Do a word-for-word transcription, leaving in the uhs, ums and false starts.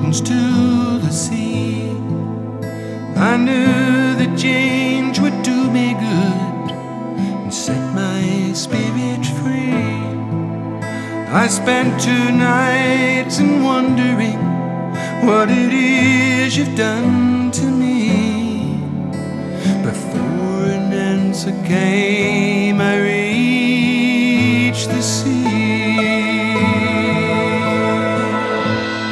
oceans to the sea. I knew that change would do me good and set my spirit free. I spent two nights in wondering what it is you've done to me. Before an answer came,